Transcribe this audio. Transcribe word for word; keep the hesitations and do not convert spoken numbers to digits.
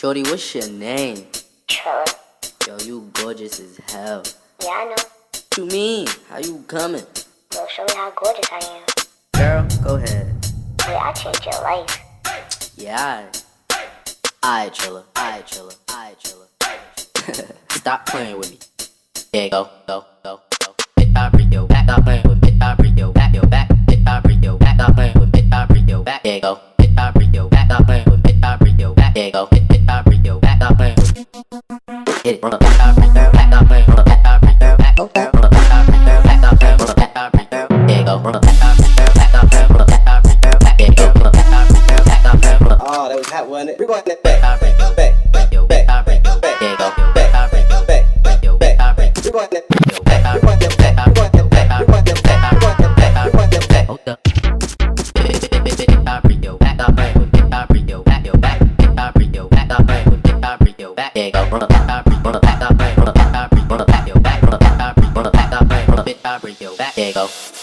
Shorty, what's your name? Trilla. Yo, you gorgeous as hell. Yeah, I know. What you mean? How you coming? Well, show me how gorgeous I am. Girl, go ahead. Wait, I changed your life. Yeah, alright. Alright, Trilla. Alright, Trilla. Alright, Trilla. Stop playing with me. Yeah, go, go, go, go. Bitch, I bring your back. Stop playing with me. Bitch, I bring your back, your back. Bitch, I bring your back. Stop playing with me. Bitch, I bring your back. Yeah, go. Bitch, I bring your back. Stop playing with me. Bitch, I bring your back. Yeah, go. Bitch, I bring your back. Stop playing with me. Hit it. Run up. Bitch, I bring your back. Stop playing. Run up. Bitch, I bring your back. Run up. Bitch, I bring your back. Stop playing. Run up. Bitch, I bring your back. Yeah, go. Run up. Bitch, I bring your back. Stop playing. Run up. Bitch, I bring your back. Yeah, go. Run up. Bitch, I bring your back. Stop playing. Run up. Oh, that was hot, wasn't it? Rewind that back. I bring your back. Bring your back. I bring your back. Yeah, go. Bitch, I bring your back. Bring your back. I bring your Rewind that. back. I bring your back. I bring your back. I bring your back. I bring your back. I bring your back. Hold up. I bring your back. Stop playing with me. I bring your back. Your back. I bring your back. Stop playing with me. I bring your back. Yeah, go. Run up. I bring. Run up. Stop playing. Run up. I bring. Run up. Your back. Run up. I bring. Run up. Stop playing. Run up. I bring your back. Yeah, go.